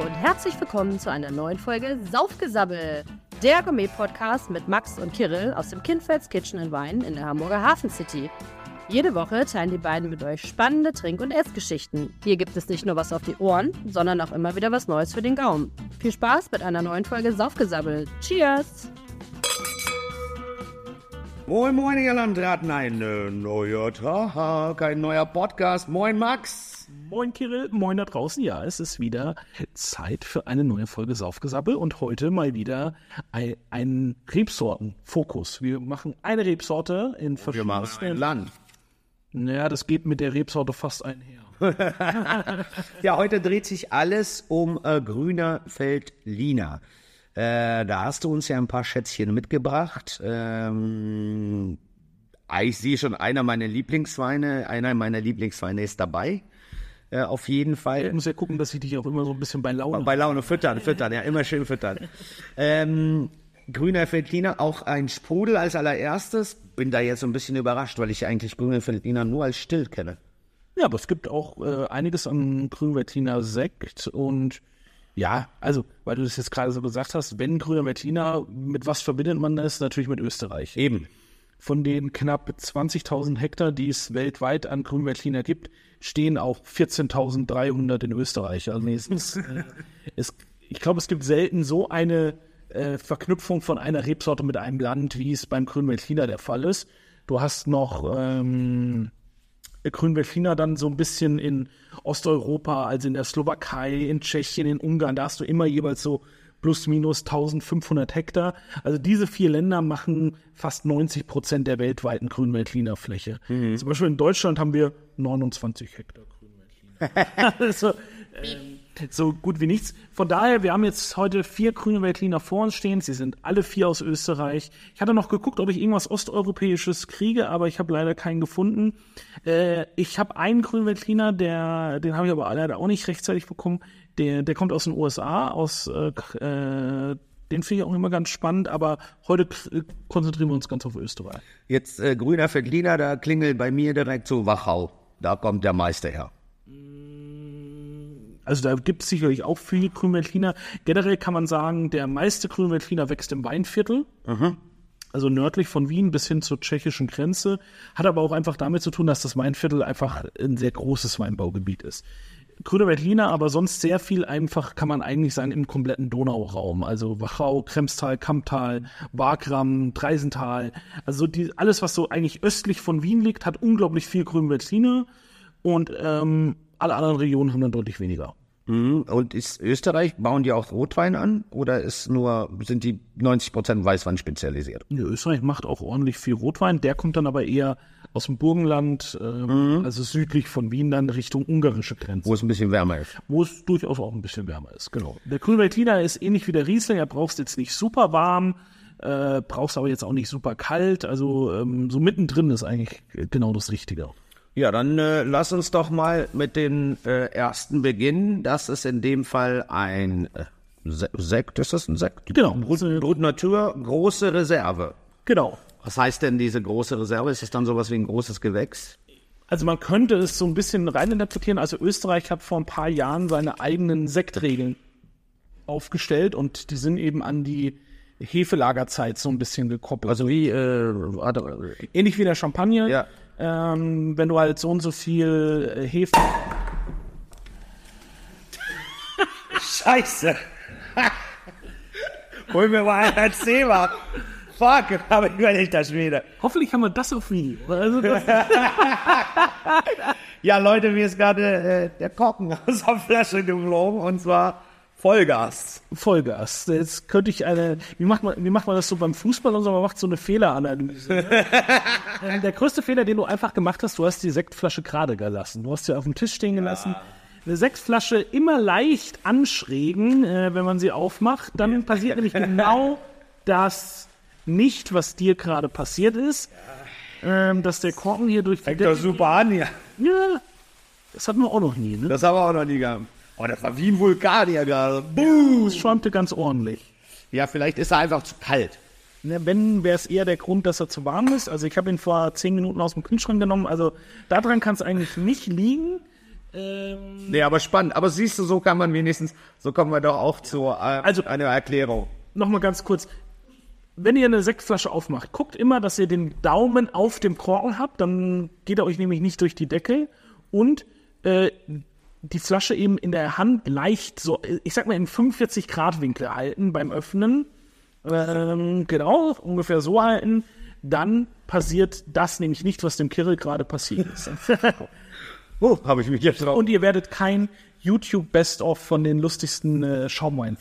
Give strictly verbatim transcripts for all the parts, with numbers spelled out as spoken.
Hallo und herzlich willkommen zu einer neuen Folge Saufgesabbel, der Gourmet-Podcast mit Max und Kirill aus dem Kindfelds Kitchen and Wine in der Hamburger Hafen City. Jede Woche teilen die beiden mit euch spannende Trink- und Essgeschichten. Hier gibt es nicht nur was auf die Ohren, sondern auch immer wieder was Neues für den Gaumen. Viel Spaß mit einer neuen Folge Saufgesabbel. Cheers! Moin, moin, ihr Landraten, ein neuer Tag, ein neuer Podcast. Moin, Max. Moin, Kirill, moin da draußen. Ja, es ist wieder Zeit für eine neue Folge Saufgesabbel und heute mal wieder ein, ein Rebsortenfokus. Wir machen eine Rebsorte in verschiedenen... Wir machen ein Land. Naja, das geht mit der Rebsorte fast einher. Ja, heute dreht sich alles um äh, grüner Veltliner. Äh, da hast du uns ja ein paar Schätzchen mitgebracht. Ähm, ich sehe schon, einer meiner Lieblingsweine, einer meiner Lieblingsweine ist dabei. Äh, auf jeden Fall. Ich muss ja gucken, dass ich dich auch immer so ein bisschen bei Laune... Bei Laune füttern, füttern, ja, immer schön füttern. ähm, grüner Veltliner, auch ein Sprudel als allererstes. Bin da jetzt so ein bisschen überrascht, weil ich eigentlich grüner Veltliner nur als still kenne. Ja, aber es gibt auch äh, einiges an grüner Veltliner Sekt und ja, also, weil du das jetzt gerade so gesagt hast, wenn grüner Veltliner, mit was verbindet man das? Natürlich mit Österreich. Eben. Von den knapp zwanzigtausend Hektar, die es weltweit an grünem Veltliner gibt, stehen auch vierzehntausenddreihundert in Österreich. Also es ist, äh, es, ich glaube, es gibt selten so eine äh, Verknüpfung von einer Rebsorte mit einem Land, wie es beim grünen Veltliner der Fall ist. Du hast noch ähm, grünen Veltliner dann so ein bisschen in Osteuropa, also in der Slowakei, in Tschechien, in Ungarn. Da hast du immer jeweils so plus minus eintausendfünfhundert Hektar. Also diese vier Länder machen fast neunzig Prozent der weltweiten grünen Veltliner Fläche. Mhm. Zum Beispiel in Deutschland haben wir neunundzwanzig Hektar grünen Veltliner. also, ähm, so gut wie nichts. Von daher, wir haben jetzt heute vier grüne Veltliner vor uns stehen. Sie sind alle vier aus Österreich. Ich hatte noch geguckt, ob ich irgendwas Osteuropäisches kriege, aber ich habe leider keinen gefunden. Äh, ich habe einen grünen Veltliner, der, den habe ich aber leider auch nicht rechtzeitig bekommen. Der, der kommt aus den U S A, aus, äh, äh, den finde ich auch immer ganz spannend, aber heute k- konzentrieren wir uns ganz auf Österreich. Jetzt äh, grüner Veltliner, da klingelt bei mir direkt so Wachau. Da kommt der Meister her. Also da gibt es sicherlich auch viele grüne Veltliner. Generell kann man sagen, der meiste grüne Veltliner wächst im Weinviertel. Mhm. Also nördlich von Wien bis hin zur tschechischen Grenze. Hat aber auch einfach damit zu tun, dass das Weinviertel einfach ein sehr großes Weinbaugebiet ist. Grüner Veltliner, aber sonst sehr viel einfach, kann man eigentlich sagen, im kompletten Donauraum. Also Wachau, Kremstal, Kamptal, Wagram, Dreisental. Also die, alles, was so eigentlich östlich von Wien liegt, hat unglaublich viel grünen Veltliner. Und ähm, alle anderen Regionen haben dann deutlich weniger. Mhm. Und ist Österreich, bauen die auch Rotwein an oder ist nur, sind die neunzig Prozent Weißwein spezialisiert? Ja, Österreich macht auch ordentlich viel Rotwein. Der kommt dann aber eher aus dem Burgenland, äh, mhm. also südlich von Wien, dann Richtung ungarische Grenze. Wo es ein bisschen wärmer ist. Wo es durchaus auch ein bisschen wärmer ist, genau. Der grüne Veltliner ist ähnlich wie der Riesling. Er brauchst jetzt nicht super warm, äh, brauchst aber jetzt auch nicht super kalt. Also ähm, so mittendrin ist eigentlich genau das Richtige. Ja, dann äh, lass uns doch mal mit den äh, ersten beginnen. Das ist in dem Fall ein äh, Se- Sekt. Ist das ein Sekt? Genau. Brut, Brut Natur, große Reserve. Genau. Was heißt denn diese große Reserve? Ist das dann sowas wie ein großes Gewächs? Also man könnte es so ein bisschen reininterpretieren. Also Österreich hat vor ein paar Jahren seine eigenen Sektregeln aufgestellt und die sind eben an die Hefelagerzeit so ein bisschen gekoppelt. Also wie, äh, warte, ähnlich wie der Champagner. ja. Ähm, wenn du halt so und so viel äh, Hefe... Scheiße. Hol mir mal ein erzähl mal. Fuck, aber ich überlege das wieder. Hoffentlich haben wir das auf Video. Also das Ja, Leute, mir ist gerade äh, der Korken aus der Flasche geflogen und zwar Vollgas. Vollgas. Jetzt könnte ich eine, wie macht man, wie macht man das so beim Fußball und so, man macht so eine Fehleranalyse. Ne? ähm, der größte Fehler, den du einfach gemacht hast, du hast die Sektflasche gerade gelassen. Du hast sie auf dem Tisch stehen gelassen. Ja. Eine Sektflasche immer leicht anschrägen, äh, wenn man sie aufmacht. Dann ja. passiert nämlich genau das nicht, was dir gerade passiert ist. Ja. Ähm, dass der Korken hier durch... Fängt doch super an, ja. Ja, das hatten wir auch noch nie, ne? Das haben wir auch noch nie gehabt. Oh, das war wie ein Vulkan hier gerade. Boom. Das schäumte ganz ordentlich. Ja, vielleicht ist er einfach zu kalt. Ne, wenn, wäre es eher der Grund, dass er zu warm ist. Also ich habe ihn vor zehn Minuten aus dem Kühlschrank genommen. Also daran kann es eigentlich nicht liegen. Ähm, Nee, aber spannend. Aber siehst du, so kann man wenigstens, so kommen wir doch auch zu äh, Also- einer Erklärung. Nochmal ganz kurz. Wenn ihr eine Sektflasche aufmacht, guckt immer, dass ihr den Daumen auf dem Korken habt, dann geht er euch nämlich nicht durch die Deckel und äh, die Flasche eben in der Hand leicht so, ich sag mal im fünfundvierzig Grad Winkel halten beim Öffnen. Ähm, genau, ungefähr so halten. Dann passiert das nämlich nicht, was dem Kirill gerade passiert ist. Oh, habe ich mich jetzt drauf. Und ihr werdet kein YouTube Best-of von den lustigsten äh, Schaumwein.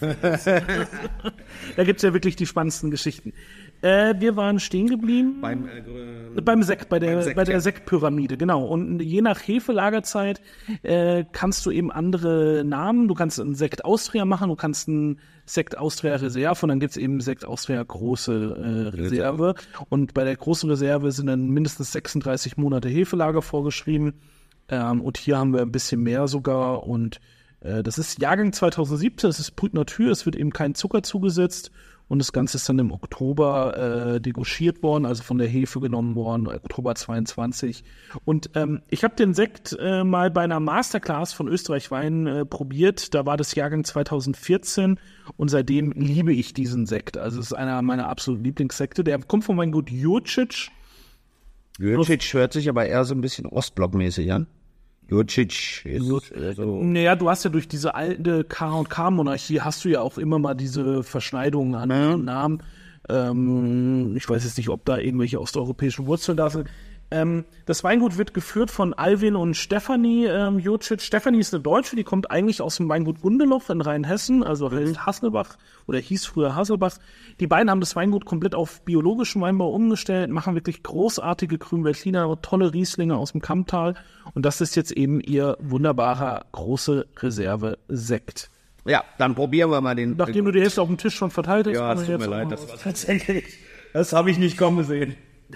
Da gibt's ja wirklich die spannendsten Geschichten. Äh, wir waren stehen geblieben Beim, äh, beim Sekt, bei der, beim Sekt, bei der ja. Sektpyramide, genau. Und je nach Hefelagerzeit äh, kannst du eben andere Namen, du kannst einen Sekt Austria machen, du kannst einen Sekt Austria Reserve und dann gibt's eben Sekt Austria große äh, Reserve. Und bei der großen Reserve sind dann mindestens sechsunddreißig Monate Hefelager vorgeschrieben. Ähm, und hier haben wir ein bisschen mehr sogar. Und äh, das ist Jahrgang zweitausendsiebzehn, das ist Brut Natur, es wird eben kein Zucker zugesetzt. Und das Ganze ist dann im Oktober äh, degorgiert worden, also von der Hefe genommen worden, Oktober zweiundzwanzig. Und ähm, ich habe den Sekt äh, mal bei einer Masterclass von Österreich Wein äh, probiert. Da war das Jahrgang zweitausendvierzehn und seitdem liebe ich diesen Sekt. Also es ist einer meiner absoluten Lieblingssekte. Der kommt von meinem Gut Jurčić. Jurčić hört sich aber eher so ein bisschen Ostblockmäßig an. Jurčić ist äh, so. Naja, du hast ja durch diese alte K und K-Monarchie hast du ja auch immer mal diese Verschneidungen an Mhm. Namen. Ähm, ich weiß jetzt nicht, ob da irgendwelche osteuropäischen Wurzeln da sind. Ähm, das Weingut wird geführt von Alvin und Stefanie ähm, Jurčić. Stefanie ist eine Deutsche, die kommt eigentlich aus dem Weingut Gundeloch in Rheinhessen, also heißt Hasselbach oder hieß früher Hasselbach. Die beiden haben das Weingut komplett auf biologischen Weinbau umgestellt, machen wirklich großartige Grünweltliner, tolle Rieslinge aus dem Kammtal. Und das ist jetzt eben ihr wunderbarer große Reserve-Sekt. Ja, dann probieren wir mal den. Nachdem du die Hälfte auf dem Tisch schon verteilt hast, Ja, können es wir tut mir jetzt leid, auch das mal- war tatsächlich. Das habe ich nicht kommen sehen.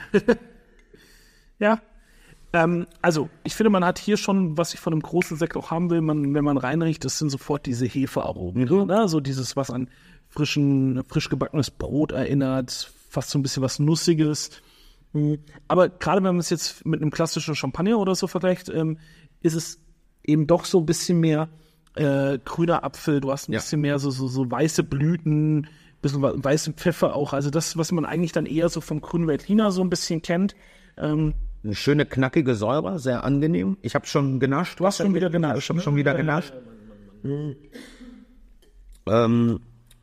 Ja. Ähm, also, ich finde, man hat hier schon, was ich von einem großen Sekt auch haben will, man, wenn man reinriecht, das sind sofort diese Hefearomen. Mhm. Ne? So dieses, was an frischen, frisch gebackenes Brot erinnert, fast so ein bisschen was Nussiges. Mhm. Aber gerade wenn man es jetzt mit einem klassischen Champagner oder so vergleicht, ähm, ist es eben doch so ein bisschen mehr äh, grüner Apfel, du hast ein Ja. bisschen mehr so, so, so weiße Blüten, bisschen wa- weißen Pfeffer auch. Also das, was man eigentlich dann eher so vom grünen Veltliner so ein bisschen kennt. Ähm, Eine schöne, knackige Säure, sehr angenehm. Ich habe schon genascht. Du hast schon wieder genascht. Ich habe schon wieder genascht. Ähm,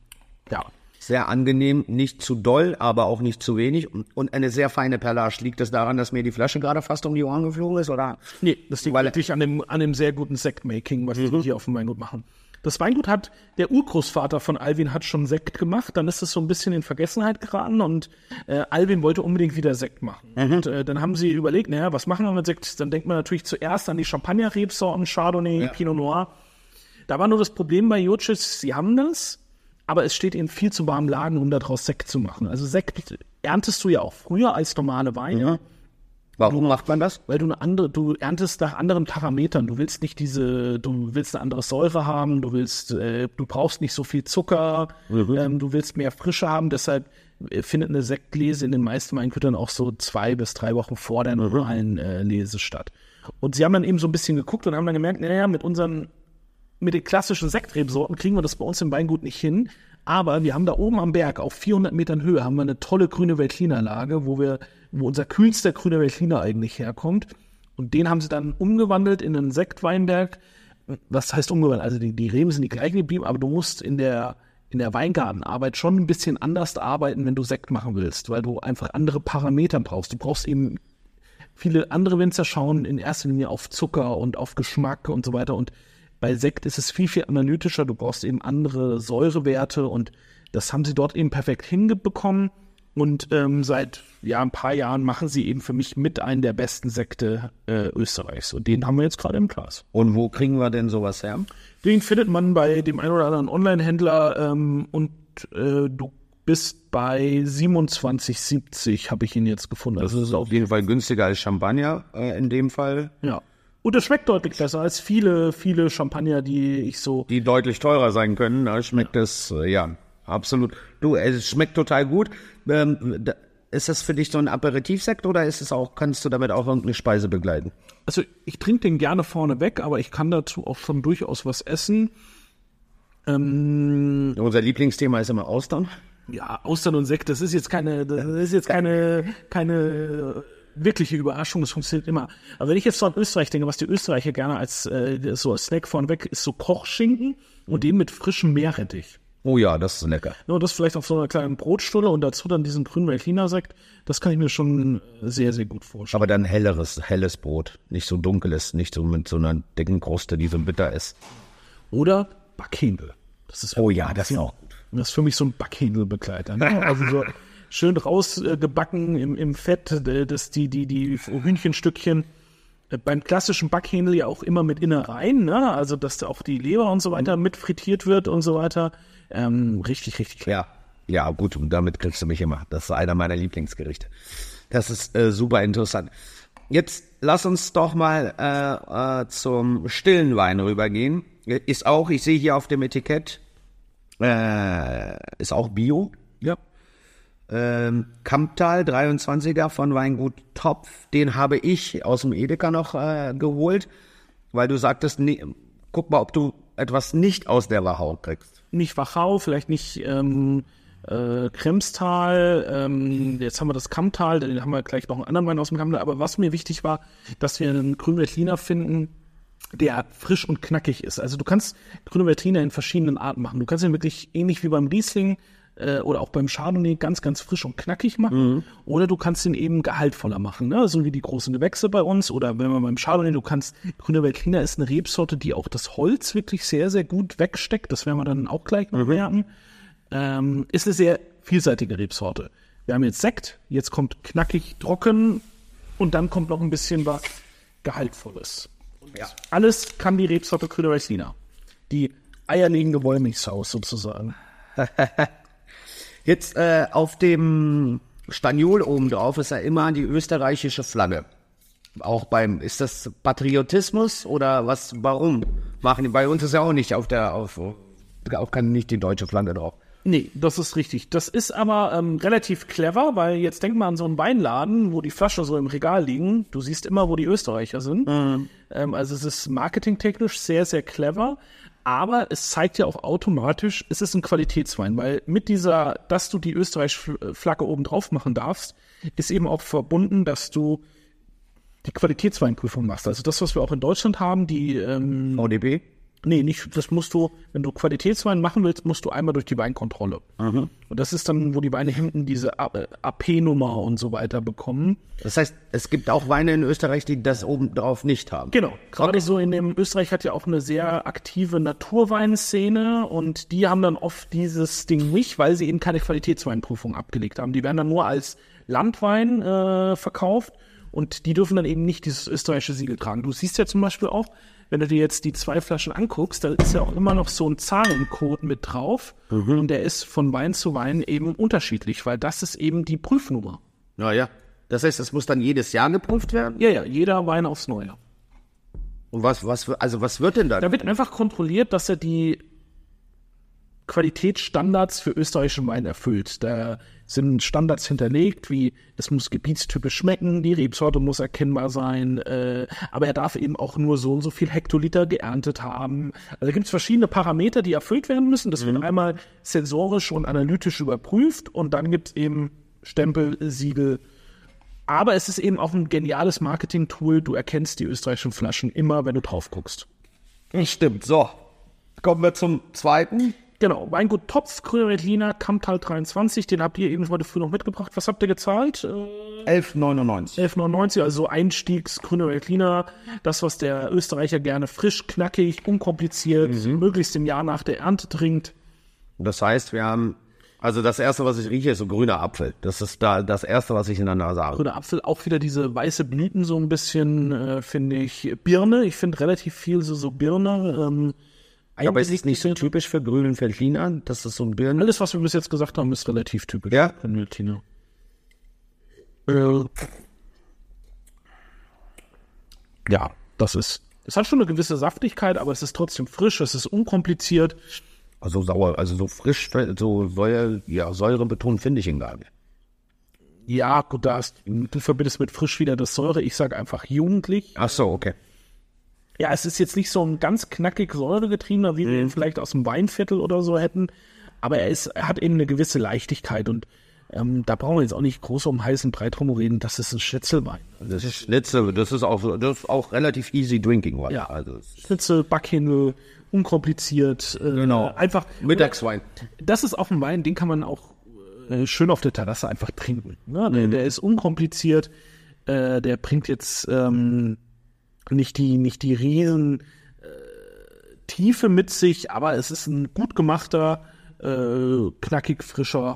ja. sehr angenehm, nicht zu doll, aber auch nicht zu wenig. Und, und eine sehr feine Perlage. Liegt das daran, dass mir die Flasche gerade fast um die Ohren geflogen ist? Oder? Nee, das liegt Weil- wirklich an dem, an dem sehr guten Sektmaking, was die hier auf dem Weingut machen. Das Weingut hat, der Urgroßvater von Alvin hat schon Sekt gemacht, dann ist es so ein bisschen in Vergessenheit geraten und äh, Alvin wollte unbedingt wieder Sekt machen. Und äh, dann haben sie überlegt, naja, was machen wir mit Sekt? Dann denkt man natürlich zuerst an die Champagner-Rebsorten, Chardonnay, Ja. Pinot Noir. Da war nur das Problem bei Jurčić, sie haben das, aber es steht ihnen viel zu warm Lagen, um daraus Sekt zu machen. Also Sekt erntest du ja auch früher als normale Weine. Warum macht man das? Weil du eine andere, du erntest nach anderen Parametern. Du willst nicht diese, du willst eine andere Säure haben, du willst, äh, du brauchst nicht so viel Zucker, ähm, du willst mehr Frische haben. Deshalb äh, findet eine Sektlese in den meisten Weingütern auch so zwei bis drei Wochen vor der normalen äh, Lese statt. Und sie haben dann eben so ein bisschen geguckt und haben dann gemerkt, naja, mit unseren, mit den klassischen Sektrebsorten kriegen wir das bei uns im Weingut nicht hin. Aber wir haben da oben am Berg auf vierhundert Metern Höhe haben wir eine tolle grüne Veltlinerlage, wo wir, wo unser kühlster grüner Veltliner eigentlich herkommt. Und den haben sie dann umgewandelt in einen Sektweinberg. Was heißt umgewandelt? Also die, die Reben sind die gleichen geblieben, aber du musst in der, in der Weingartenarbeit schon ein bisschen anders arbeiten, wenn du Sekt machen willst, weil du einfach andere Parameter brauchst. Du brauchst eben, viele andere Winzer schauen in erster Linie auf Zucker und auf Geschmack und so weiter. Und bei Sekt ist es viel, viel analytischer. Du brauchst eben andere Säurewerte und das haben sie dort eben perfekt hinbekommen. Und ähm, seit ja, ein paar Jahren machen sie eben für mich mit einen der besten Sekte äh, Österreichs. Und den haben wir jetzt gerade im Glas. Und wo kriegen wir denn sowas her? Den findet man bei dem einen oder anderen Online-Händler ähm, und äh, du bist bei siebenundzwanzig siebzig, habe ich ihn jetzt gefunden. Das Also, ist auf jeden Fall günstiger als Champagner äh, in dem Fall. ja. Und es schmeckt deutlich besser als viele, viele Champagner, die ich so. Die deutlich teurer sein können. Da schmeckt es, äh, ja, absolut. Du, es schmeckt total gut. Ähm, da, ist das für dich so ein Aperitivsekt oder ist es auch, kannst du damit auch irgendeine Speise begleiten? Also ich trinke den gerne vorne weg, aber ich kann dazu auch schon durchaus was essen. Ähm, Unser Lieblingsthema ist immer Austern. Ja, Austern und Sekt, das ist jetzt keine, das ist jetzt keine, keine wirkliche Überraschung, das funktioniert immer. Aber wenn ich jetzt so an Österreich denke, was die Österreicher gerne als äh, so als Snack vorneweg ist, so Kochschinken und den mit frischem Meerrettich. Oh ja, das ist lecker. Ja, das vielleicht auf so einer kleinen Brotstulle und dazu dann diesen grünen Veltliner-Sekt, das kann ich mir schon sehr, sehr gut vorstellen. Aber dann helleres, helles Brot, nicht so dunkles, nicht so mit so einer dicken Kruste, die so bitter ist. Oder Backhändel. Das ist Oh ja, das ist auch gut. Das ist für mich so ein Backhändelbegleiter. Ne? Also so schön rausgebacken im, im Fett, dass die, die, die Hühnchenstückchen äh, beim klassischen Backhändel ja auch immer mit Innereien, ne? Also dass da auch die Leber und so weiter mit frittiert wird und so weiter. Ähm, richtig, richtig Ja, ja, gut, und damit kriegst du mich immer. Das ist einer meiner Lieblingsgerichte. Das ist äh, super interessant. Jetzt lass uns doch mal äh, äh, zum stillen Wein rübergehen. Ist auch, ich sehe hier auf dem Etikett, äh, ist auch Bio. Ja. Ähm, Kamptal dreiundzwanziger von Weingut Topf. Den habe ich aus dem Edeka noch äh, geholt, weil du sagtest, nee, guck mal, ob du etwas nicht aus der Wachau kriegst. Nicht Wachau, vielleicht nicht ähm, äh, Kremstal, ähm, jetzt haben wir das Kamptal, dann haben wir gleich noch einen anderen Wein aus dem Kamptal, aber was mir wichtig war, dass wir einen grünen Veltliner finden, der frisch und knackig ist. Also du kannst grüne Veltliner in verschiedenen Arten machen. Du kannst ihn wirklich ähnlich wie beim Riesling äh, oder auch beim Chardonnay ganz, ganz frisch und knackig machen. Mhm. Oder du kannst ihn eben gehaltvoller machen, ne? So wie die großen Gewächse bei uns. Oder wenn man beim Chardonnay, du kannst, grüne Veltliner ist eine Rebsorte, die auch das Holz wirklich sehr, sehr gut wegsteckt. Das werden wir dann auch gleich noch merken. Ähm, ist eine sehr vielseitige Rebsorte. Wir haben jetzt Sekt, jetzt kommt knackig, trocken und dann kommt noch ein bisschen was Gehaltvolles. Ja. Alles kann die Rebsorte Grüner Veltliner. Die eierlegende Wollmilchsau sozusagen. Jetzt äh, auf dem Staniol oben drauf ist ja immer die österreichische Flagge. Auch beim, ist das Patriotismus oder was, warum machen die, bei uns ist ja auch nicht auf der, auf, auf kann nicht die deutsche Flagge drauf. Nee, das ist richtig. Das ist aber ähm, relativ clever, weil jetzt denk mal an so einen Weinladen, wo die Flaschen so im Regal liegen. Du siehst immer, wo die Österreicher sind. Mhm. Ähm, also es ist marketingtechnisch sehr, sehr clever. Aber es zeigt ja auch automatisch, es ist ein Qualitätswein, weil mit dieser, dass du die österreichische Flagge oben drauf machen darfst, ist eben auch verbunden, dass du die Qualitätsweinprüfung machst. Also das, was wir auch in Deutschland haben, die ähm, V D B? Nee, nicht, das musst du, wenn du Qualitätswein machen willst, musst du einmal durch die Weinkontrolle. Mhm. Und das ist dann, wo die Weine hinten diese A P-Nummer und so weiter bekommen. Das heißt, es gibt auch Weine in Österreich, die das oben drauf nicht haben. Genau. Gerade okay. So in dem, Österreich hat ja auch eine sehr aktive Naturweinszene und die haben dann oft dieses Ding nicht, weil sie eben keine Qualitätsweinprüfung abgelegt haben. Die werden dann nur als Landwein äh, verkauft und die dürfen dann eben nicht dieses österreichische Siegel tragen. Du siehst ja zum Beispiel auch, wenn du dir jetzt die zwei Flaschen anguckst, da ist ja auch immer noch so ein Zahlencode mit drauf. Mhm. Und der ist von Wein zu Wein eben unterschiedlich, weil das ist eben die Prüfnummer. Ja, ja. Das heißt, es muss dann jedes Jahr geprüft werden? Ja, ja, jeder Wein aufs Neue. Und was, was, also was wird denn da? Da wird einfach kontrolliert, dass er die Qualitätsstandards für österreichischen Wein erfüllt. Da sind Standards hinterlegt, wie es muss gebietstypisch schmecken, die Rebsorte muss erkennbar sein, äh, aber er darf eben auch nur so und so viel Hektoliter geerntet haben. Also da gibt es verschiedene Parameter, die erfüllt werden müssen. Das mhm. wird einmal sensorisch und analytisch überprüft und dann gibt es eben Stempel, Siegel. Aber es ist eben auch ein geniales Marketing-Tool. Du erkennst die österreichischen Flaschen immer, wenn du drauf guckst. Stimmt. So, kommen wir zum zweiten. Genau, Weingut Topf, Grüner Veltliner, Kamptal dreiundzwanzig, den habt ihr eben heute früh noch mitgebracht. Was habt ihr gezahlt? Äh, elf neunundneunzig. elf neunundneunzig, also Einstiegs Grüner Veltliner, das, was der Österreicher gerne frisch, knackig, unkompliziert, mhm. möglichst im Jahr nach der Ernte trinkt. Das heißt, wir haben, also das Erste, was ich rieche, ist so grüner Apfel. Das ist da das Erste, was ich in der Nase habe. Grüner Apfel, auch wieder diese weiße Blüten so ein bisschen, äh, finde ich. Birne, ich finde relativ viel so, so Birne, ähm, Ja, aber ist es nicht so typisch für grünen Veltliner, dass das so ein Birnen... Alles, was wir bis jetzt gesagt haben, ist relativ typisch ja? für Veltliner. Äh, ja, das ist... Es hat schon eine gewisse Saftigkeit, aber es ist trotzdem frisch, es ist unkompliziert. Also sauer, also so frisch, so Säure, ja, säurebetont finde ich ihn gar nicht. Ja, gut, da hast, du verbindest mit frisch wieder das Säure. Ich sage einfach jugendlich. Ach so, okay. Ja, es ist jetzt nicht so ein ganz knackig säuregetriebener, wie wir ihn vielleicht aus dem Weinviertel oder so hätten. Aber er, ist, er hat eben eine gewisse Leichtigkeit. Und ähm, da brauchen wir jetzt auch nicht groß um heißen Brei drum reden. Das ist ein Schnitzelwein. Das ist Schnitzel, das ist auch, das ist auch relativ easy drinking Wein. Ja, also, Schnitzel, Backhändel, unkompliziert. Äh, Genau. Einfach. Mittagswein. Das ist auch ein Wein, den kann man auch äh, schön auf der Terrasse einfach trinken. Ne? Der, der ist unkompliziert. Äh, der bringt jetzt ähm, nicht die, nicht die riesen äh, Tiefe mit sich, aber es ist ein gut gemachter, äh, knackig frischer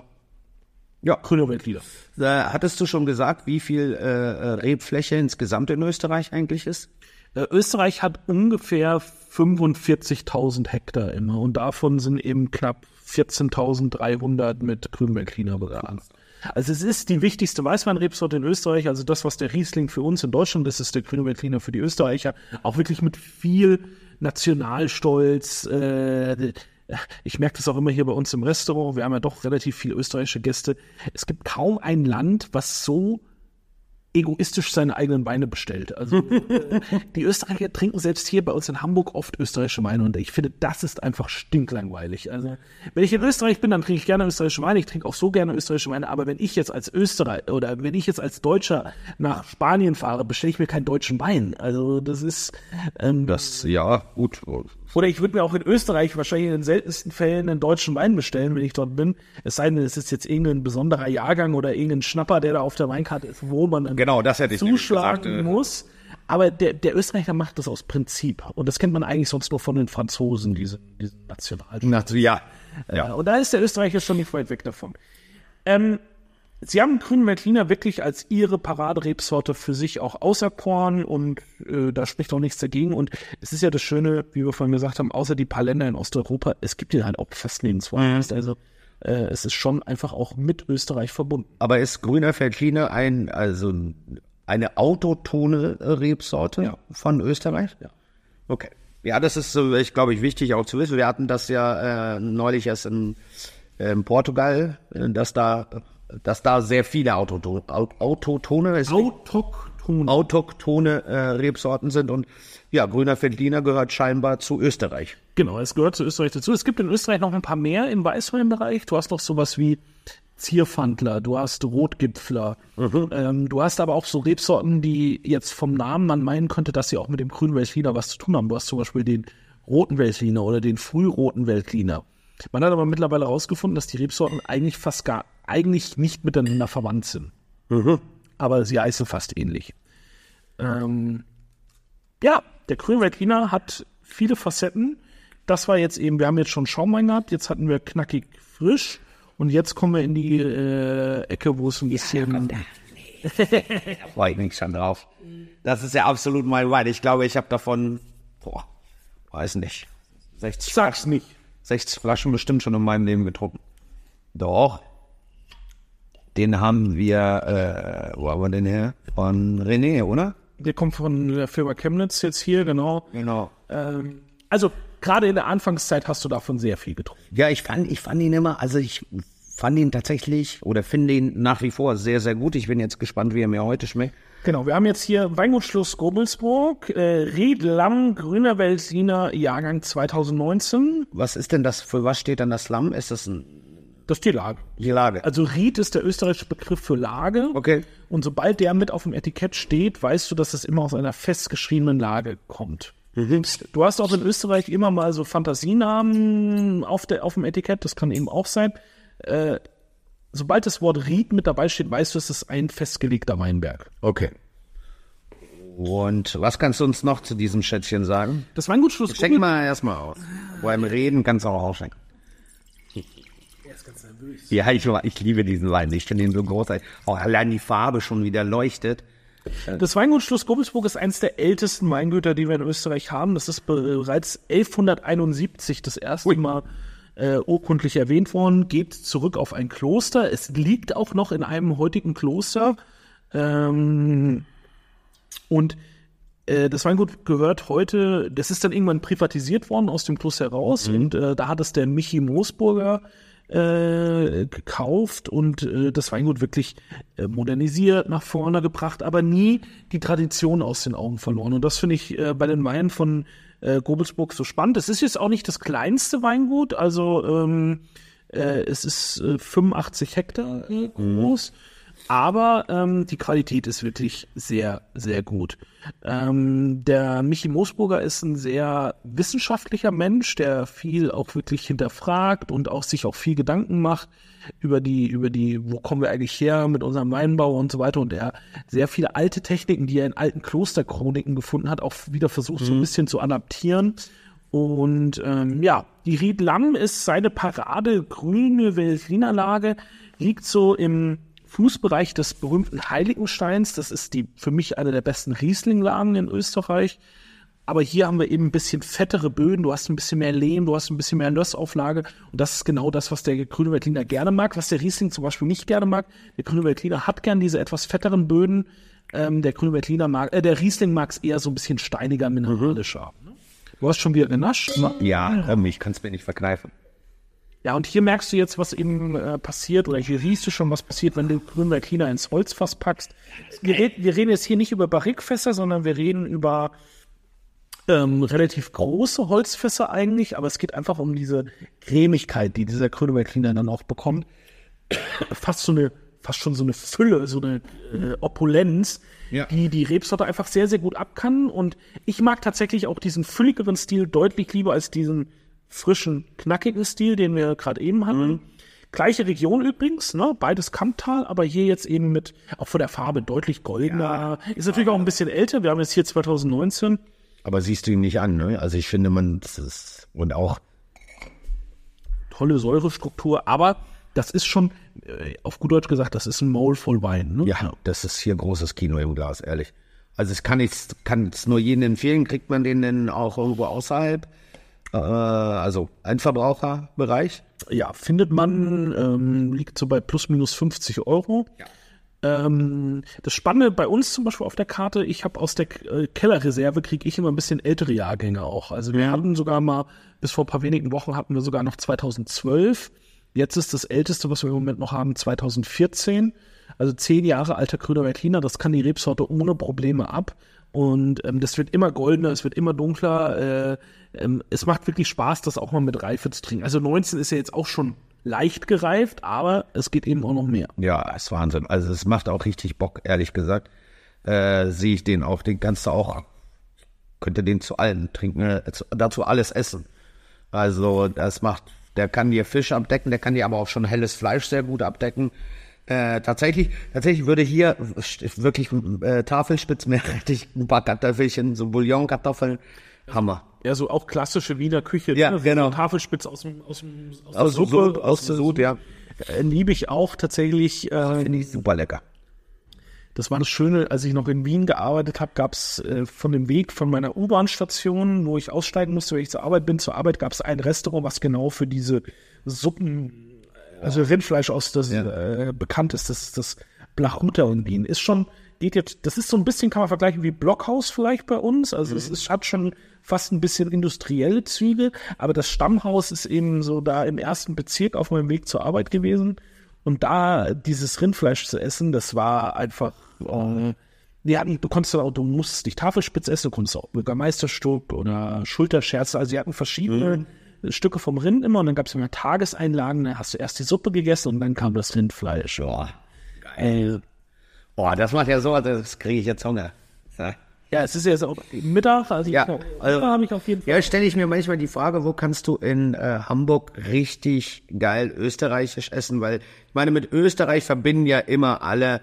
Ja. grüner Veltliner. Äh, hattest du schon gesagt, wie viel äh, Rebfläche insgesamt in Österreich eigentlich ist? Äh, Österreich hat ungefähr fünfundvierzigtausend Hektar immer und davon sind eben knapp vierzehntausenddreihundert mit Grünweltliner begangen. Also es ist die wichtigste Weißweinrebsorte in Österreich, also das, was der Riesling für uns in Deutschland ist, ist der Grüne Veltliner für die Österreicher, auch wirklich mit viel Nationalstolz. Äh, ich merke das auch immer hier bei uns im Restaurant, wir haben ja doch relativ viele österreichische Gäste. Es gibt kaum ein Land, was so egoistisch seine eigenen Weine bestellt. Also äh, die Österreicher trinken selbst hier bei uns in Hamburg oft österreichische Weine und ich finde, das ist einfach stinklangweilig. Also wenn ich in Österreich bin, dann trinke ich gerne österreichische Weine, ich trinke auch so gerne österreichische Weine, aber wenn ich jetzt als Österreich oder wenn ich jetzt als Deutscher nach Spanien fahre, bestelle ich mir keinen deutschen Wein. Also das ist ähm, Das, ja, gut. oder ich würde mir auch in Österreich wahrscheinlich in den seltensten Fällen einen deutschen Wein bestellen, wenn ich dort bin. Es sei denn, es ist jetzt irgendein besonderer Jahrgang oder irgendein Schnapper, der da auf der Weinkarte ist, wo man dann Genau, das hätte ich nämlich zuschlagen gesagt, äh. muss. Aber der, der Österreicher macht das aus Prinzip. Und das kennt man eigentlich sonst nur von den Franzosen, diesen, diesen Nationalstolz. Na, ja. Ja. ja. Und da ist der Österreicher schon nicht weit weg davon. Ähm, Sie haben Grünen Veltliner wirklich als ihre Paraderebsorte für sich auch auserkoren und äh, da spricht auch nichts dagegen. Und es ist ja das Schöne, wie wir vorhin gesagt haben, außer die paar Länder in Osteuropa, es gibt ihn halt auch fast nirgendwo. Mhm. Also äh, es ist schon einfach auch mit Österreich verbunden. Aber ist Grüner Veltliner ein, also eine autochtone Rebsorte Ja. von Österreich? Ja. Okay. Ja, das ist, so, ich glaube, ich wichtig auch zu wissen. Wir hatten das ja äh, neulich erst in, in Portugal, äh, dass da, dass da sehr viele autochtone, autochtone, Autochton. autochtone äh, Rebsorten sind und ja, Grüner Veltliner gehört scheinbar zu Österreich. Genau, es gehört zu Österreich dazu. Es gibt in Österreich noch ein paar mehr im Weißweinbereich. Du hast noch sowas wie Zierfandler, du hast Rotgipfler, mhm. ähm, du hast aber auch so Rebsorten, die jetzt vom Namen man meinen könnte, dass sie auch mit dem grünen Veltliner was zu tun haben. Du hast zum Beispiel den roten Veltliner oder den frühroten Veltliner. Man hat aber mittlerweile herausgefunden, dass die Rebsorten eigentlich fast gar, eigentlich nicht miteinander verwandt sind. Mhm. Aber sie heißen fast ähnlich. Ähm, ja, der grüne Veltliner hat viele Facetten. Das war jetzt eben, wir haben jetzt schon Schaumwein gehabt, jetzt hatten wir knackig frisch. Und jetzt kommen wir in die äh, Ecke, wo es ein bisschen... Da freue ich mich schon drauf. Das ist ja absolut mein Wein. Ich glaube, ich habe davon, boah, weiß nicht, sechzig, Sag's nicht. sechzig Flaschen bestimmt schon in meinem Leben getrunken. Doch. Den haben wir, äh, wo haben wir den her? Von René, oder? Der kommt von der Firma Chemnitz jetzt hier, genau. Genau. Ähm, also gerade in der Anfangszeit hast du davon sehr viel getrunken. Ja, ich fand, ich fand ihn immer, also ich fand ihn tatsächlich oder finde ihn nach wie vor sehr, sehr gut. Ich bin jetzt gespannt, wie er mir heute schmeckt. Genau, wir haben jetzt hier Weingutschluss Gobelsburg, äh, Riedlamm, Grüner Veltliner, Jahrgang zwanzig neunzehn. Was ist denn das, für was steht dann das Lamm? Ist das ein, Das ist die Lage. die Lage? Also Ried ist der österreichische Begriff für Lage. Okay. Und sobald der mit auf dem Etikett steht, weißt du, dass es immer aus einer festgeschriebenen Lage kommt. Mhm. Du hast auch in Österreich immer mal so Fantasienamen auf, der, auf dem Etikett, das kann eben auch sein. Äh, sobald das Wort Ried mit dabei steht, weißt du, es ist ein festgelegter Weinberg. Okay. Und was kannst du uns noch zu diesem Schätzchen sagen? Das Weingutschluss Schenk mal erstmal aus. Beim Reden kannst du auch ausschenken. Er ist ganz nervös. Ja, ich, ich liebe diesen Wein. Ich finde ihn so großartig. Auch allein die Farbe schon wieder leuchtet. Das Weingut Schloss Gobelsburg ist eines der ältesten Weingüter, die wir in Österreich haben. Das ist bereits elfhunderteinundsiebzig das erste Ui. Mal äh, urkundlich erwähnt worden, geht zurück auf ein Kloster. Es liegt auch noch in einem heutigen Kloster. Ähm, und äh, das Weingut gehört heute, das ist dann irgendwann privatisiert worden aus dem Kloster heraus. Mhm. Und äh, da hat es der Michi Moosburger äh, gekauft und äh, das Weingut wirklich äh, modernisiert, nach vorne gebracht, aber nie die Tradition aus den Augen verloren. Und das finde ich äh, bei den Weinen von äh, Gobelsburg so spannend. Es ist jetzt auch nicht das kleinste Weingut, also ähm, äh, es ist äh, fünfundachtzig Hektar äh, groß. Mhm. Aber ähm, die Qualität ist wirklich sehr, sehr gut. Ähm, der Michi Moosburger ist ein sehr wissenschaftlicher Mensch, der viel auch wirklich hinterfragt und auch sich auch viel Gedanken macht über die, über die, wo kommen wir eigentlich her mit unserem Weinbau und so weiter. Und er sehr viele alte Techniken, die er in alten Klosterchroniken gefunden hat, auch wieder versucht mhm. so ein bisschen zu adaptieren. Und ähm, ja, die Ried Lamm ist seine Parade, grüne Veltlinerlage, liegt so im Fußbereich des berühmten Heiligensteins. Das ist die für mich eine der besten Riesling-Lagen in Österreich. Aber hier haben wir eben ein bisschen fettere Böden. Du hast ein bisschen mehr Lehm, du hast ein bisschen mehr Lössauflage. Und das ist genau das, was der grüne Veltliner gerne mag, was der Riesling zum Beispiel nicht gerne mag. Der grüne Veltliner hat gern diese etwas fetteren Böden. Ähm, der grüne Veltliner mag, äh, der Riesling mag es eher so ein bisschen steiniger, mineralischer. Mhm. Du hast schon wieder genascht. Ja, ähm, ich kann es mir nicht verkneifen. Ja, und hier merkst du jetzt, was eben äh, passiert, oder hier riechst du schon, was passiert, wenn du grünen Veltliner ins Holzfass packst. Wir, red, wir reden jetzt hier nicht über Barrikfässer, sondern wir reden über ähm, relativ große Holzfässer eigentlich, aber es geht einfach um diese Cremigkeit, die dieser grüne Veltliner dann auch bekommt. Fast so eine, fast schon so eine Fülle, so eine äh, Opulenz, ja. die die Rebsorte einfach sehr, sehr gut ab kann. Und ich mag tatsächlich auch diesen fülligeren Stil deutlich lieber als diesen frischen, knackigen Stil, den wir gerade eben hatten. Mhm. Gleiche Region übrigens, ne? Beides Kammtal, aber hier jetzt eben mit, auch von der Farbe deutlich goldener. Ja. Ist natürlich auch ein bisschen älter, wir haben jetzt hier zwanzig neunzehn. Aber siehst du ihn nicht an, ne? Also ich finde, man, das ist, und auch tolle Säurestruktur, aber das ist schon, auf gut Deutsch gesagt, das ist ein Maul voll Wein, ne? Ja, das ist hier großes Kino im Glas, ehrlich. Also es kann ich, kann es nur jedem empfehlen, kriegt man den denn auch irgendwo außerhalb? Also Endverbraucherbereich? Ja, findet man, ähm, liegt so bei plus minus fünfzig Euro. Ja. Ähm, das Spannende bei uns zum Beispiel auf der Karte, ich habe aus der äh, Kellerreserve, kriege ich immer ein bisschen ältere Jahrgänge auch. Also wir ja. hatten sogar mal, bis vor ein paar wenigen Wochen hatten wir sogar noch zweitausendzwölf. Jetzt ist das älteste, was wir im Moment noch haben, zweitausendvierzehn. Also zehn Jahre alter grüner Veltliner, das kann die Rebsorte ohne Probleme ab. Und ähm, das wird immer goldener, es wird immer dunkler. Äh, ähm, es macht wirklich Spaß, das auch mal mit Reife zu trinken. Also neunzehn ist ja jetzt auch schon leicht gereift, aber es geht eben auch noch mehr. Ja, ist Wahnsinn. Also es macht auch richtig Bock, ehrlich gesagt. Äh, sehe ich den auch, den kannst du auch, könnte den zu allem trinken, äh, dazu alles essen. Also das macht, der kann dir Fisch abdecken, der kann dir aber auch schon helles Fleisch sehr gut abdecken. Äh, tatsächlich, tatsächlich würde hier wirklich äh, Tafelspitz mehr richtig ein paar Kartoffelchen, so Bouillon-Kartoffeln, Hammer. Ja, so auch klassische Wiener Küche. Ja, ne? genau. Tafelspitz aus dem, aus dem, aus, aus der Suppe, Suppe, aus, aus der Suppe, ja. Äh, liebe ich auch tatsächlich. Äh, Finde ich super lecker. Das war das Schöne, als ich noch in Wien gearbeitet habe, gab es äh, von dem Weg von meiner U-Bahn-Station, wo ich aussteigen musste, wenn ich zur Arbeit bin, zur Arbeit gab es ein Restaurant, was genau für diese Suppen, also Rindfleisch aus das ja. äh, bekannt ist, das ist das Blachuta in Wien. Ist schon, geht jetzt, das ist so ein bisschen, kann man vergleichen wie Blockhaus vielleicht bei uns. Also mhm. es ist, hat schon fast ein bisschen industrielle Züge, aber das Stammhaus ist eben so da im ersten Bezirk auf meinem Weg zur Arbeit gewesen. Und da dieses Rindfleisch zu essen, das war einfach, äh, ja, du konntest auch, du musstest nicht Tafelspitz essen, du konntest auch Bürgermeisterstück oder Schulterscherze, also sie hatten verschiedene mhm. Stücke vom Rind immer und dann gab es immer Tageseinlagen, dann hast du erst die Suppe gegessen und dann kam das Rindfleisch. Boah, geil. Boah, das macht ja so, das kriege ich jetzt Hunger. Ja. Ja, es ist jetzt auch Mittag, also, ja, ich, also habe ich auf jeden Fall. Ja, stelle ich mir manchmal die Frage, wo kannst du in äh, Hamburg richtig geil österreichisch essen, weil ich meine, mit Österreich verbinden ja immer alle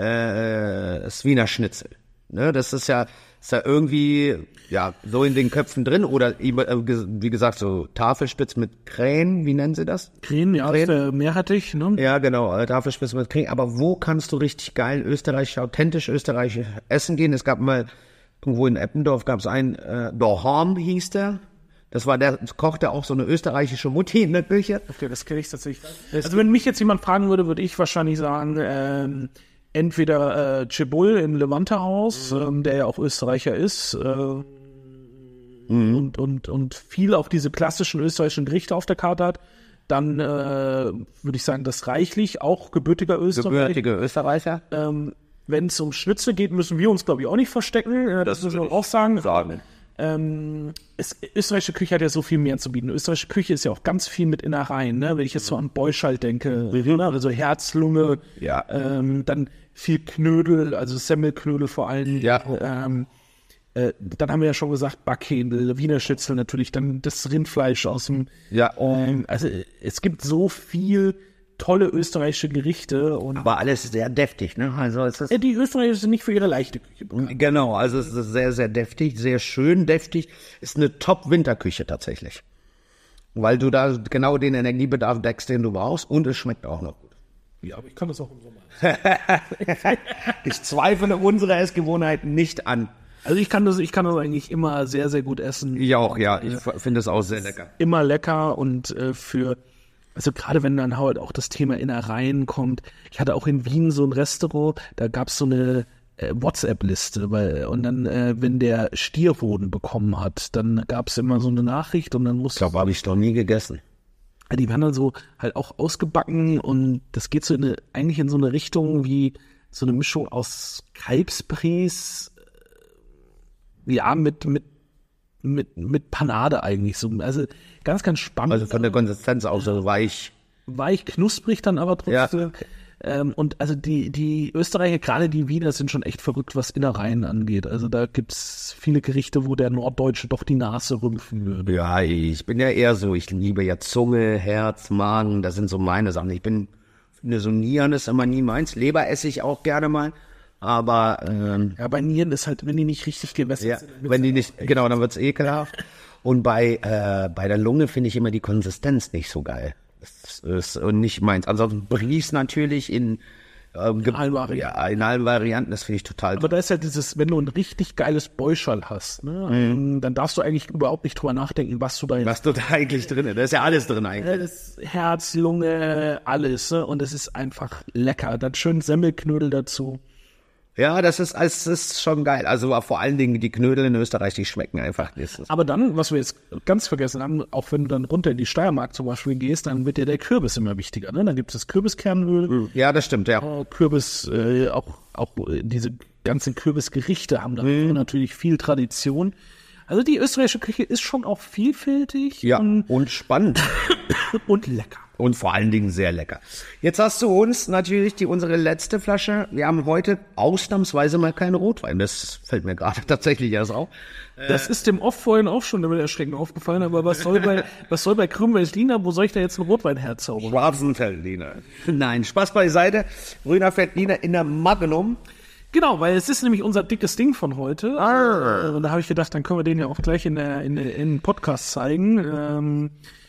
äh, das Wiener Schnitzel. Ne, das ist ja, ist ja irgendwie ja so in den Köpfen drin oder wie gesagt so Tafelspitz mit Krähen, wie nennen sie das? Krähen, ja, Krähen. Ist, äh, mehrheitlich, ne? Ja, genau, äh, Tafelspitz mit Krähen. Aber wo kannst du richtig geil österreichisch, authentisch österreichisch essen gehen? Es gab mal irgendwo in Eppendorf gab es einen, äh, Dorham hieß der. Das war der Koch, der auch so eine österreichische Mutti in der Küche. Okay, das kenne ich tatsächlich. Also wenn mich jetzt jemand fragen würde, würde ich wahrscheinlich sagen, ähm, entweder äh, Cebul im Levante-Haus, mhm. ähm, der ja auch Österreicher ist, äh, mhm. und, und, und viel auch diese klassischen österreichischen Gerichte auf der Karte hat. Dann äh, würde ich sagen, das reichlich, auch gebürtiger Österreicher. Gebürtige Österreicher. Ähm, Wenn es um Schnitzel geht, müssen wir uns, glaube ich, auch nicht verstecken. Äh, das, das müssen wir auch sagen. sagen. Ähm, es, österreichische Küche hat ja so viel mehr zu bieten. Österreichische Küche ist ja auch ganz viel mit Innereien. Ne? Wenn ich jetzt so an Beuschall denke, also Herz, Lunge, Ja. ähm, dann viel Knödel, also Semmelknödel vor allem. Ja. Ähm, äh, dann haben wir ja schon gesagt, Backhändel, Wiener Schnitzel natürlich, dann das Rindfleisch aus dem... Ja. Ähm, also es gibt so viel tolle österreichische Gerichte. Und Aber alles sehr deftig, ne? Also es ist ja, die Österreicher sind nicht für ihre leichte Küche bekannt. Genau, also es ist sehr, sehr deftig, sehr schön deftig. Ist eine Top-Winterküche tatsächlich. Weil du da genau den Energiebedarf deckst, den du brauchst, und es schmeckt auch noch gut. Ja, aber ich kann das auch im Sommer. Ich zweifle unsere Essgewohnheiten nicht an. Also ich kann das, ich kann das eigentlich immer sehr, sehr gut essen. Ich auch, ja. Ich finde es auch sehr lecker. Immer lecker und äh, für, also gerade wenn dann halt auch das Thema Innereien kommt. Ich hatte auch in Wien so ein Restaurant, da gab es so eine äh, WhatsApp-Liste, weil und dann, äh, wenn der Stierhoden bekommen hat, dann gab es immer so eine Nachricht und dann musste. Ich glaube, habe ich noch nie gegessen. Die werden dann so halt auch ausgebacken und das geht so in eine, eigentlich in so eine Richtung wie so eine Mischung aus Kalbspries, äh, ja, mit, mit, mit, mit Panade eigentlich so. Also ganz, ganz spannend. Also von der Konsistenz auch so weich. Weich, knusprig dann aber trotzdem. Ja. Ähm, und also die, die Österreicher, gerade die Wiener, sind schon echt verrückt, was Innereien angeht. Also da gibt's viele Gerichte, wo der Norddeutsche doch die Nase rümpfen würde. Ja, ich bin ja eher so, ich liebe ja Zunge, Herz, Magen, das sind so meine Sachen. Ich bin, finde so Nieren ist immer nie meins. Leber esse ich auch gerne mal, aber ähm, ja, bei Nieren ist halt, wenn die nicht richtig gewässert ja, sind. wenn die nicht, genau, dann wird's ekelhaft. Und bei, äh, bei der Lunge finde ich immer die Konsistenz nicht so geil. Das ist nicht meins. Ansonsten Bries natürlich in, ähm, in allen Varianten. Ja, in allen Varianten, das finde ich total Aber da ist halt dieses, wenn du ein richtig geiles Beuschall hast, ne, mhm. dann darfst du eigentlich überhaupt nicht drüber nachdenken, was du da jetzt... Was du da eigentlich drin ist. Da ist ja alles drin eigentlich. Das Herz, Lunge, alles. Ne? Und es ist einfach lecker. Dann schön Semmelknödel dazu. Ja, das ist, das ist schon geil. Also vor allen Dingen die Knödel in Österreich, die schmecken einfach nicht. Aber dann, was wir jetzt ganz vergessen haben, auch wenn du dann runter in die Steiermark zum Beispiel gehst, dann wird ja der Kürbis immer wichtiger. Ne? Dann gibt es das Kürbiskernöl. Ja, das stimmt, ja. Oh, Kürbis, äh, auch, auch diese ganzen Kürbisgerichte haben da mhm. natürlich viel Tradition. Also die österreichische Küche ist schon auch vielfältig. Ja, und, und spannend. Und lecker. Und vor allen Dingen sehr lecker. Jetzt hast du uns natürlich die unsere letzte Flasche. Wir haben heute ausnahmsweise mal keinen Rotwein. Das fällt mir gerade tatsächlich erst auf. Das ist dem Off vorhin auch schon damit erschreckend aufgefallen. Aber was soll bei was soll bei Grünweltliner? Wo soll ich da jetzt einen Rotwein herzaubern? Schwarzen Veltliner. Nein, Spaß beiseite. Grüner Veltliner in der Magnum. Genau, weil es ist nämlich unser dickes Ding von heute. Ah. Und da habe ich gedacht, dann können wir den ja auch gleich in der in, in Podcast zeigen. Ähm,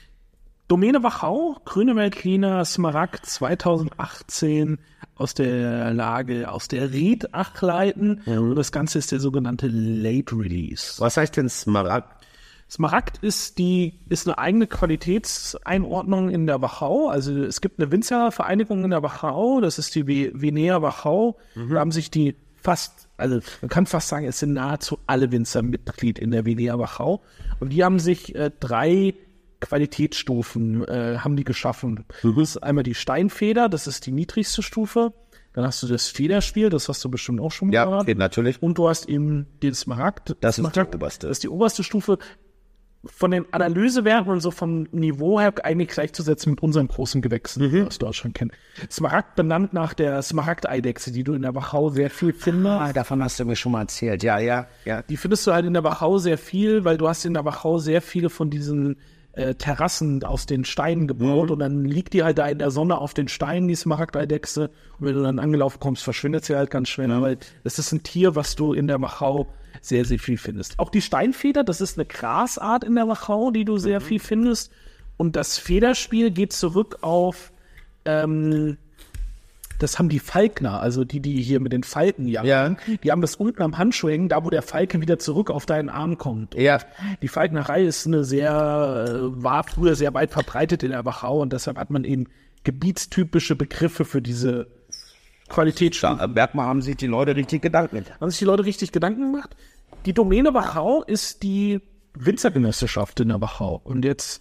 Domäne Wachau, Grüne Veltliner Smaragd zweitausendachtzehn aus der Lage, aus der Ried Achleiten. Mhm. Und das Ganze ist der sogenannte Late Release. Was heißt denn Smaragd? Smaragd ist die, ist eine eigene Qualitätseinordnung in der Wachau. Also es gibt eine Winzervereinigung in der Wachau, das ist die Vinea Wachau. Mhm. Da haben sich die fast, also man kann fast sagen, es sind nahezu alle Winzer Mitglied in der Vinea Wachau. Und die haben sich äh, drei Qualitätsstufen äh, haben die geschaffen. Mhm. Das ist einmal die Steinfeder, das ist die niedrigste Stufe. Dann hast du das Federspiel, das hast du bestimmt auch schon mal ja, gehört. Ja, natürlich. Und du hast eben den Smaragd. Das Smaragd, ist die oberste. Das ist die oberste Stufe. Von den Analysewerten und so vom Niveau her eigentlich gleichzusetzen mit unseren großen Gewächsen, mhm. die wir aus Deutschland kennen. Smaragd benannt nach der Smaragdeidechse, die du in der Wachau sehr viel findest. Ah, davon hast du mir schon mal erzählt, ja, ja, ja. Die findest du halt in der Wachau sehr viel, weil du hast in der Wachau sehr viele von diesen äh, Terrassen aus den Steinen gebaut mhm. und dann liegt die halt da in der Sonne auf den Steinen, die Smaragdeidechse. Und wenn du dann angelaufen kommst, verschwindet sie halt ganz schnell, mhm. weil das ist ein Tier, was du in der Wachau sehr, sehr viel findest. Auch die Steinfeder, das ist eine Grasart in der Wachau, die du sehr mhm. viel findest. Und das Federspiel geht zurück auf, ähm, das haben die Falkner, also die, die hier mit den Falken jagen. Ja. Die haben das unten am Handschuh hängen, da wo der Falke wieder zurück auf deinen Arm kommt. Ja. Die Falknerei ist eine sehr, war früher sehr weit verbreitet in der Wachau und deshalb hat man eben gebietstypische Begriffe für diese Qualitätsstufen. Da merkt man, haben sich die Leute richtig Gedanken gemacht. Haben sich die Leute richtig Gedanken gemacht? Die Domäne Wachau ist die Winzergenossenschaft in der Wachau. Und jetzt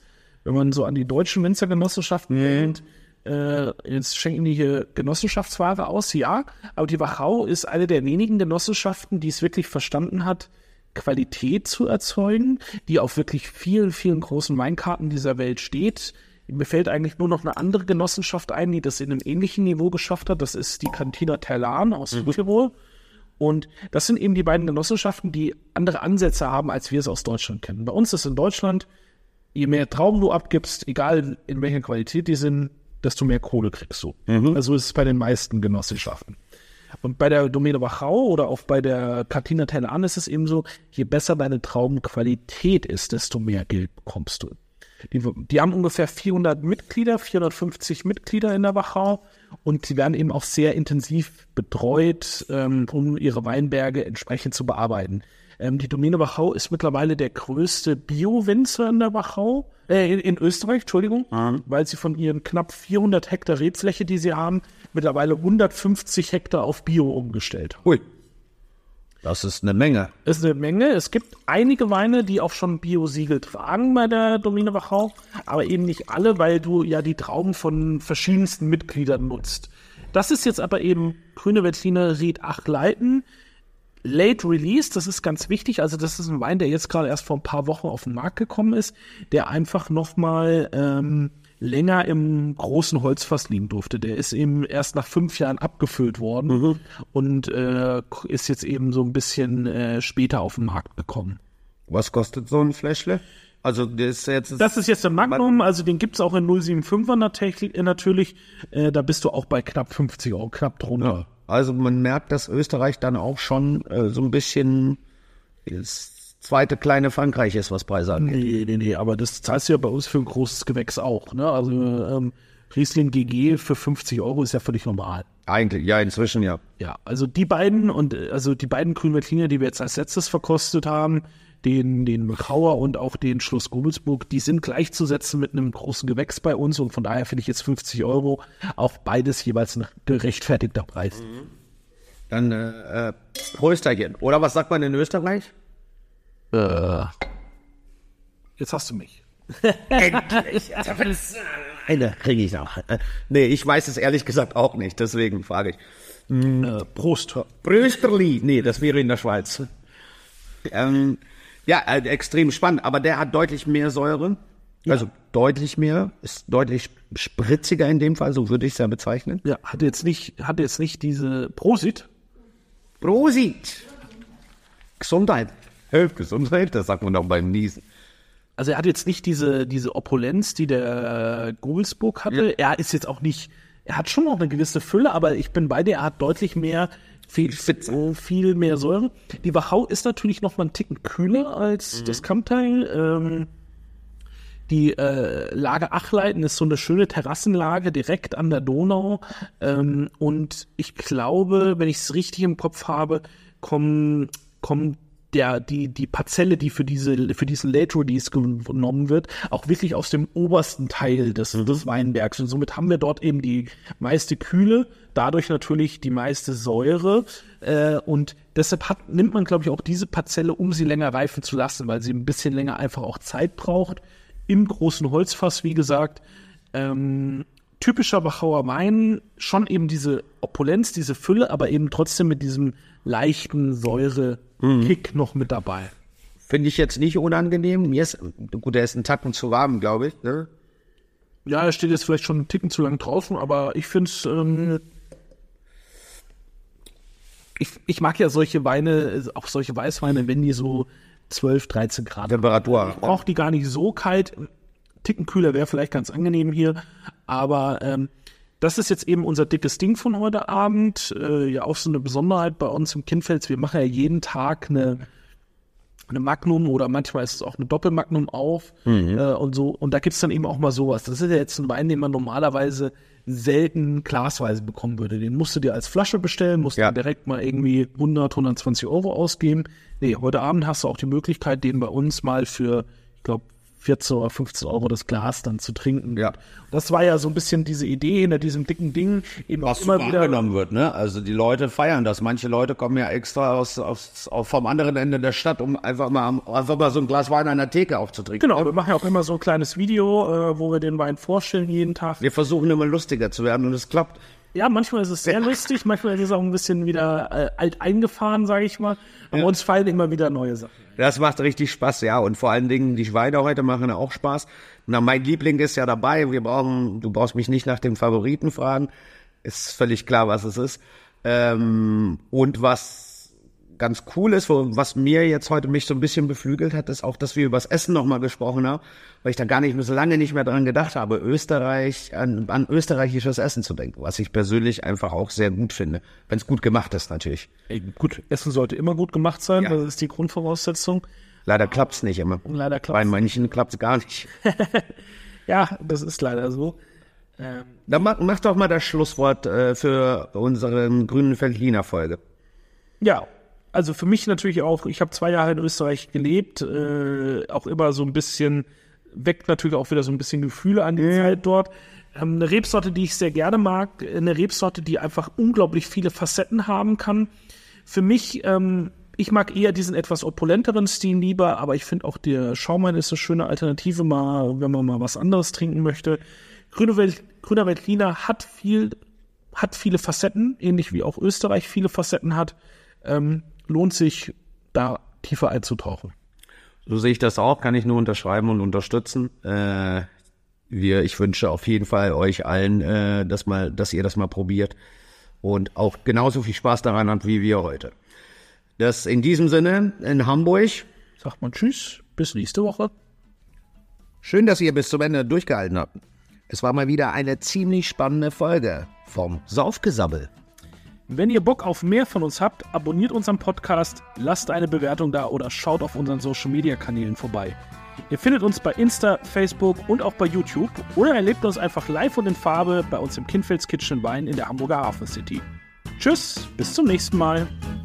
wenn man so an die deutschen Winzergenossenschaften denkt, äh, jetzt schenken die hier Genossenschaftsware aus, ja, aber die Wachau ist eine der wenigen Genossenschaften, die es wirklich verstanden hat, Qualität zu erzeugen, die auf wirklich vielen, vielen großen Weinkarten dieser Welt steht. Mir fällt eigentlich nur noch eine andere Genossenschaft ein, die das in einem ähnlichen Niveau geschafft hat. Das ist die Cantina Terlan aus mhm. Tirol. Und das sind eben die beiden Genossenschaften, die andere Ansätze haben, als wir es aus Deutschland kennen. Bei uns ist in Deutschland, je mehr Trauben du abgibst, egal in welcher Qualität die sind, desto mehr Kohle kriegst du. Mhm. Also ist es bei den meisten Genossenschaften. Und bei der Domäne Wachau oder auch bei der Cantina Terlan ist es eben so, je besser deine Traubenqualität ist, desto mehr Geld bekommst du. Die, die haben ungefähr vierhundert Mitglieder, vierhundertfünfzig Mitglieder in der Wachau und sie werden eben auch sehr intensiv betreut, ähm, um ihre Weinberge entsprechend zu bearbeiten. Ähm, die Domäne Wachau ist mittlerweile der größte Bio-Winzer in der Wachau, äh, in, in Österreich, Entschuldigung, mhm. weil sie von ihren knapp vierhundert Hektar Rebfläche, die sie haben, mittlerweile hundertfünfzig Hektar auf Bio umgestellt haben. Ui. Das ist eine Menge. Das ist eine Menge. Es gibt einige Weine, die auch schon Bio-Siegel tragen bei der Domäne Wachau, aber eben nicht alle, weil du ja die Trauben von verschiedensten Mitgliedern nutzt. Das ist jetzt aber eben Grüne Veltliner Ried Achleiten. Late Release, das ist ganz wichtig. Also das ist ein Wein, der jetzt gerade erst vor ein paar Wochen auf den Markt gekommen ist, der einfach nochmal ähm, länger im großen Holzfass liegen durfte. Der ist eben erst nach fünf Jahren abgefüllt worden mhm. und äh, ist jetzt eben so ein bisschen äh, später auf den Markt gekommen. Was kostet so ein Fläschle? Also das ist jetzt das ist jetzt der Magnum, also den gibt's auch in null Komma fünfundfünfzig natürlich. Äh, da bist du auch bei knapp fünfzig Euro, knapp drunter. Ja. Also man merkt, dass Österreich dann auch schon äh, so ein bisschen das zweite kleine Frankreich ist, was Preise angeht. Nee, nee, nee, aber das zahlst du ja bei uns für ein großes Gewächs auch. Ne? Also ähm, Riesling G G für fünfzig Euro ist ja völlig normal. Eigentlich, ja, inzwischen ja. Ja, also die beiden und also die beiden Grünen Veltliner, die wir jetzt als letztes verkostet haben, den den Wachauer und auch den Schloss Gobelsburg, die sind gleichzusetzen mit einem großen Gewächs bei uns und von daher finde ich jetzt fünfzig Euro auch beides jeweils ein gerechtfertigter Preis. Mhm. Dann äh, äh, Prösterchen. Oder was sagt man in Österreich? Äh, jetzt hast du mich. Endlich. Eine kriege ich noch. Nee, ich weiß es ehrlich gesagt auch nicht, deswegen frage ich. Hm. Äh, Prost. Prösterli. Nee, das wäre in der Schweiz. Ähm, ja, äh, extrem spannend, aber der hat deutlich mehr Säure. Ja. Also deutlich mehr, ist deutlich spritziger in dem Fall, so würde ich es ja bezeichnen. Ja, hat jetzt nicht, hat jetzt nicht diese Prosit. Prosit. Gesundheit. Hilft Gesundheit, das sagt man auch beim Niesen. Also er hat jetzt nicht diese, diese Opulenz, die der äh, Gobelsburg hatte. Ja. Er ist jetzt auch nicht, er hat schon noch eine gewisse Fülle, aber ich bin bei dir, er hat deutlich mehr, viel, viel, viel mehr Säure. Die Wachau ist natürlich noch mal einen Ticken kühler als mhm. das Kammteil. Ähm, die äh, Lage Achleiten ist so eine schöne Terrassenlage direkt an der Donau. Ähm, und ich glaube, wenn ich es richtig im Kopf habe, kommen, kommen der, die, die Parzelle, die für diese, für diesen Late Release genommen wird, auch wirklich aus dem obersten Teil des, mhm. des Weinbergs. Und somit haben wir dort eben die meiste Kühle, dadurch natürlich die meiste Säure. Äh, und deshalb hat, nimmt man, glaube ich, auch diese Parzelle, um sie länger reifen zu lassen, weil sie ein bisschen länger einfach auch Zeit braucht. Im großen Holzfass, wie gesagt. Ähm, typischer Wachauer Wein, schon eben diese Opulenz, diese Fülle, aber eben trotzdem mit diesem leichten Säure-Kick mhm. noch mit dabei. Finde ich jetzt nicht unangenehm. Mir ist, gut, der ist ein Tacken zu warm, glaube ich. Ne? Ja, er steht jetzt vielleicht schon einen Ticken zu lang draußen, aber ich finde es, ähm, ich, ich mag ja solche Weine, auch solche Weißweine, wenn die so zwölf, dreizehn Grad Temperatur. Ich brauche die gar nicht so kalt. Ticken kühler wäre vielleicht ganz angenehm hier, aber ähm, das ist jetzt eben unser dickes Ding von heute Abend. Äh, ja, auch so eine Besonderheit bei uns im Kinnfels. Wir machen ja jeden Tag eine, eine Magnum oder manchmal ist es auch eine Doppelmagnum auf mhm. äh, und so. Und da gibt's dann eben auch mal sowas. Das ist ja jetzt ein Wein, den man normalerweise selten glasweise bekommen würde. Den musst du dir als Flasche bestellen, musst ja. dann direkt mal irgendwie hundert, hundertzwanzig Euro ausgeben. Nee, heute Abend hast du auch die Möglichkeit, den bei uns mal für, ich glaube, vierzehn oder fünfzehn Euro das Glas dann zu trinken. Ja. Das war ja so ein bisschen diese Idee hinter diesem dicken Ding. Eben Was immer super wieder angenommen wird, ne? Also die Leute feiern das. Manche Leute kommen ja extra aus, aus, aus vom anderen Ende der Stadt, um einfach mal, einfach mal so ein Glas Wein an der Theke aufzutrinken. Genau, wir machen ja auch immer so ein kleines Video, äh, wo wir den Wein vorstellen jeden Tag. Wir versuchen immer lustiger zu werden und es klappt. Ja, manchmal ist es sehr lustig, manchmal ist es auch ein bisschen wieder äh, alt eingefahren, sage ich mal. Aber Ja. uns fallen immer wieder neue Sachen. Das macht richtig Spaß, ja. Und vor allen Dingen, die Weine heute machen auch Spaß. Na, mein Liebling ist ja dabei. Wir brauchen, du brauchst mich nicht nach dem Favoriten fragen. Ist völlig klar, was es ist. Ähm, und was ganz cool ist, wo, was mir jetzt heute mich so ein bisschen beflügelt hat, ist auch, dass wir über das Essen nochmal gesprochen haben, weil ich da gar nicht so lange nicht mehr dran gedacht habe, Österreich, an, an österreichisches Essen zu denken, was ich persönlich einfach auch sehr gut finde, wenn es gut gemacht ist natürlich. Ey, gut, Essen sollte immer gut gemacht sein, Ja. das ist die Grundvoraussetzung. Leider klappt's nicht immer. Leider klappt's Bei manchen klappt's gar nicht. Ja, das ist leider so. Ähm, Dann mach, mach doch mal das Schlusswort äh, für unseren grünen Veltliner-Folge. ja, also für mich natürlich auch, ich habe zwei Jahre in Österreich gelebt, äh, auch immer so ein bisschen, weckt natürlich auch wieder so ein bisschen Gefühle an die Zeit dort. Ähm, eine Rebsorte, die ich sehr gerne mag, eine Rebsorte, die einfach unglaublich viele Facetten haben kann. Für mich, ähm, ich mag eher diesen etwas opulenteren Stil lieber, aber ich finde auch der Schaumwein ist eine schöne Alternative, mal, wenn man mal was anderes trinken möchte. Grüne Welt, grüner Veltliner hat viel, hat viele Facetten, ähnlich wie auch Österreich viele Facetten hat. Ähm, lohnt sich, da tiefer einzutauchen. So sehe ich das auch, kann ich nur unterschreiben und unterstützen. Äh, wir, ich wünsche auf jeden Fall euch allen, äh, dass, mal, dass ihr das mal probiert und auch genauso viel Spaß daran habt wie wir heute. Das in diesem Sinne in Hamburg. Sagt man Tschüss, bis nächste Woche. Schön, dass ihr bis zum Ende durchgehalten habt. Es war mal wieder eine ziemlich spannende Folge vom Saufgesabbel. Wenn ihr Bock auf mehr von uns habt, abonniert unseren Podcast, lasst eine Bewertung da oder schaut auf unseren Social-Media-Kanälen vorbei. Ihr findet uns bei Insta, Facebook und auch bei YouTube oder erlebt uns einfach live und in Farbe bei uns im Kinfelds Kitchen Wein in der Hamburger Hafen City. Tschüss, bis zum nächsten Mal.